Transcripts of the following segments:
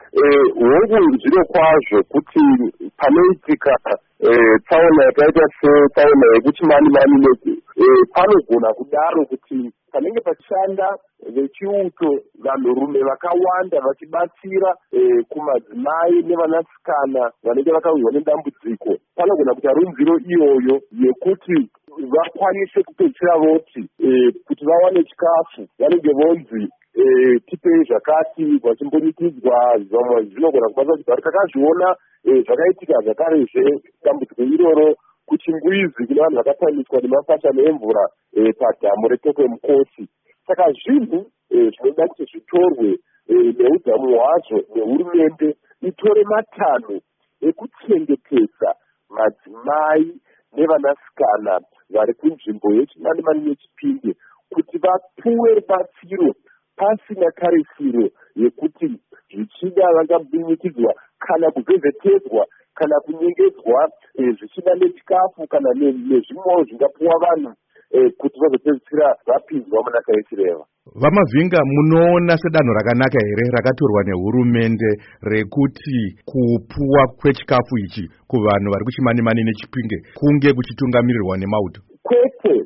hongu zviro kwazvo kuti panoitika tsaona yakaita setsaona yekuchimani-mani panogona kudaro kuti panenge pachishanda vechiuto vanhurume vakawanda vachibatsira kumadzimai nevanasikana vanenge vakawirwa nedambudziko, panogona kuita runziro iyoyo yekuti vakwanise kupedzisira voti kuti vawane chikafu vanenge vonzi tipei zvakati vachimbonikidzwa zvamwe zvinogona kubatsira kuti vari takazviona zvakaitika zvakarezve dambudziko iroro kuchingwizi kune vanhu vakatamiswa nemafashani emvura padhamu retokwe mukosi. Saka zvinhu zvinoda kuti zvitorwe neudzamu hwazvo nehurumende itore matanho ekuchengetedza madzimai nevanasikana vari kunzvimbo yechimani-mani yechipinge kuti vapuwe rubatsiro pasina tarisiro yekuti zvichida vangabinyikidzwa kana kuvhevhetedzwa kana kunyengedzwa zvichida nechikafu kana nezvimwewo zvingapuwa vanhu kuti vazopedzisira vapinzwa munaka yechireva. Vamavhinga, munoona sedanho rakanaka here rakatorwa nehurumende rekuti kupuwa kwechikafu ichi kuvanhu vari kuchimani-mani nechipinge kunge kuchitungamirirwa nemauto? Kwete,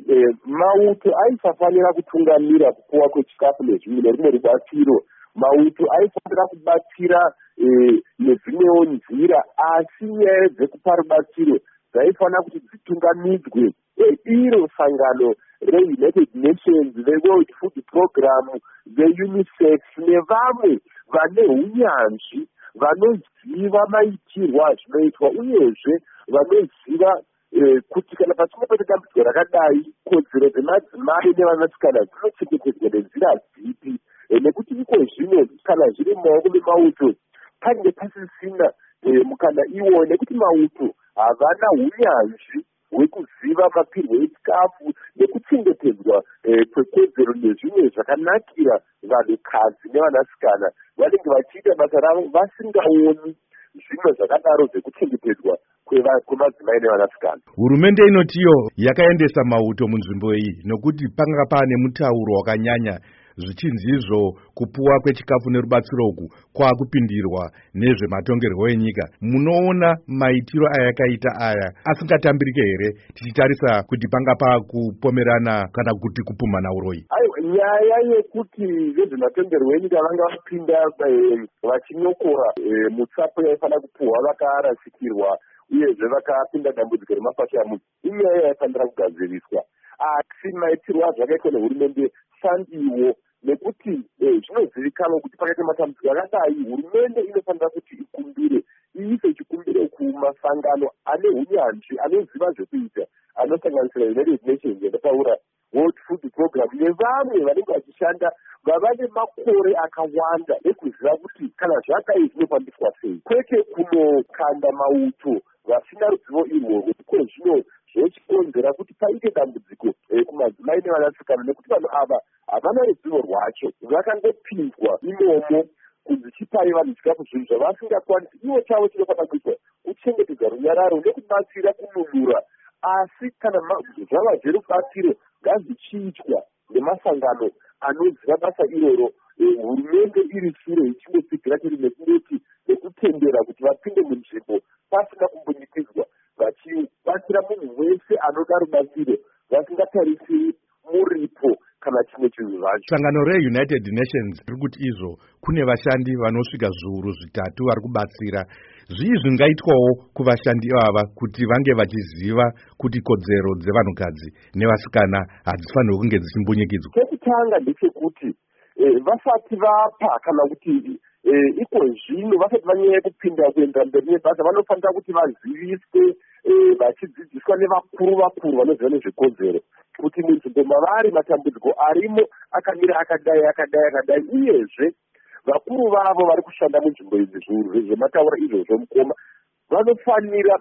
mauto aisafanira kutungamira kupuwa kwechikafu nezvimwe nerimwe rubatsiro. Mauto aifanira kubatsira nedzimwewo nzira, asi nyaya dzekupa rubatsiro dzaifanira kuti dzitungamidzwe iro sangano reUnited Nations, veWorld Food Program, veUNICEF nevamwe vane unyanzvi vanoziva maitirwo azvinoitwa uyezve vanoziva kuti kana pachinge paita dambudziko rakadai kodzero dzemadzimai nevanasikana dzinochengetedzwa nenzira dzipi, nekuti iko zvino kana zviri mumaoko memauto pange pasisina mukana iwo, nekuti mauto havana unyanzvi hwekuziva mapirwo echikafu nekuchengetedzwa kwekodzero nezvimwe zvakanakira vanhukadzi nevanasikana vanenge vachiita basa ravo vasingaoni zvimwe zvakadaro zvekuchengetedzwa kwemadzimai nevanasikana. Hurumende inotiyo yakaendesa mauto munzvimbo iyi nokuti panga pane mutauro wakanyanya zvichinzizvo kupuwa kwechikafu nerubatsiro uku kwakupindirwa nezvematongerwo enyika. Munoona maitiro ayakaita aya asingatambirike here tichitarisa kuti panga pakupomerana kana kuti kupumhana uroyi? Nyaya yekuti vezvematongerwo enyika vanga vapinda vachinyokora mutsapo yaifanira kupuhwa vakarasikirwa uyezve vakapinda dambudziko remafashamu, inyaya yaifanira kugadziriswa. Asi maitirwo azvo akaitwa nehurumende sandiwo, nekuti zvinozivikanwa kuti pakaita matambudziko akadai hurumende inofanira kuti ikumbire, iise chikumbiro kumasangano ane unyanzvi anoziva zvekuita, anosanganisira United Nations yakataura World Food Program nevamwe vanenge vachishanda vava nemakore akawanda ekuziva kuti kana zvakadai zvinofambiswa sei, kwete kunokanda mauto vasina ruzivo irworwo. Ko zvino zvochikonzera kuti paite dambudziko kumadzimai nevanasikana, nekuti vanhu ava havana ruzivo rwacho, vakangopinzwa imomo kudzichipai vanhu chikafu zvinhu zvavasingakwanisi. Ivo chavo chinofanira kuitwa kuchengetedza runyararo nekubatsira kununura, asi kana zvava zverubatsiro ngazvichiitwa nemasangano anoziva basa iroro, hurumende iri shure ichingosigira tiri nekundoti nekutendera kuti vapinde munzvimbo pasina kumbonyikidzwa, vachibatsira munhu wese anoda rubatsiro vasingatarisi muripo kana chimwe chinhu zvacho. Sangano reUnited Nations riri kuti izvo kune vashandi vanosvika zviuru zvitatu vari kubatsira. Zvii zvingaitwawo kuvashandi ava kuti vange vachiziva kuti kodzero dzevanhukadzi nevasikana hadzifanirwi kunge dzichimbunyikidzwa? Chekutanga ndechekuti vasati vapa kana kuti iko zvino vasati vanyanya kupinda kuenda mberi nebasa, vanofanira kuti vaziviswe vachidzidziswa nevakuru vanoziva nezvekodzero kuti munzvimbo mavari matambudziko arimo akamira akadai, uyezve vakuru vavo vari kushanda munzvimbo idzi zviuru zvezvemataura izvozvo mukoma vanofanira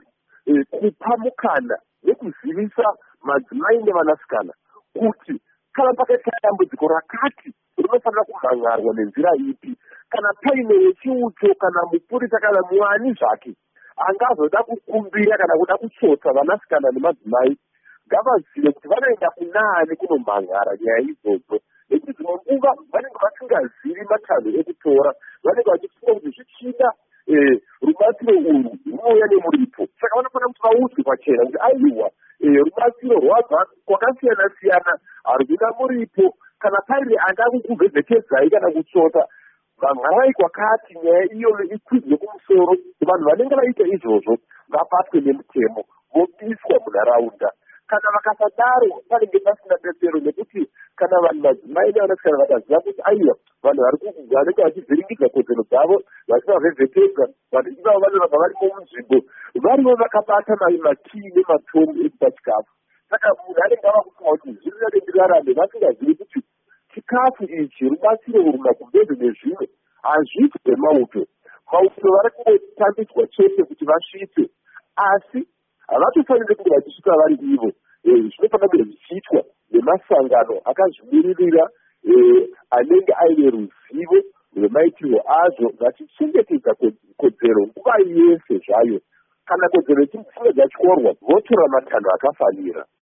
kupa mukana nekuzivisa madzimai nevanasikana kuti kana pakaita dambudziko rakati rinofanira kumhangarwa nenzira ipi, kana paine wechiuto kana mupurisa kana muani zvake angazoda kukumbira kana kuda kutsotsa vanasikana nemadzimai, ngavazive kuti vanoenda kunani kunomhanhara nyaya idzodzo, nekuti dzimwe nguva vanenge vasingazivi matanho ekutora, vanenge vachifunga kuti zvichida rubatsiro urwu runouya nemuripo. Saka vanofanira kuti vaudzwe pachena kuti aiwa rubatsiro rwabva kwakasiyana siyana, haruna muripo, kana paine angakukuvhevhetedzai kana kutsota vamharai kwakati nyaya iyoyo ikwidzwe kumusoro. Vanhu vanenge vaita izvozvo vabatwe nemutemo vobiswa munharaunda. Kana vakasadaro panenge pasina detsero, nekuti kana vanhu madzimai nevanasikana vakaziva kuti aiwa vanhu vanenge vachivhiringidza kodzero dzavo vachivavhevhetedza, vanhu ivavo vanoramba varimo munzvimbo varivo vakabata makii nematombo ekupachikafu. Saka munhu anenge ava kufunga kuti zvirinenge ndirarame vasingazivi kuti chikafu ichi rubatsiro urwu makumbezi nezvimwe hazvisi zvemauto. Mauto vari kungotambiswa chete kuti vasvitse, asi havatofaniri kunge vachisvika vari ivo. Zvinofanira kunge zvichiitwa nemasangano akazvimiririra anenge aine ruzivo rwemaitirwo azvo, vachichengetedza kodzero nguva yese zvayo. Kana kodzero dzichinge dzatyorwa votora matanho akafanira.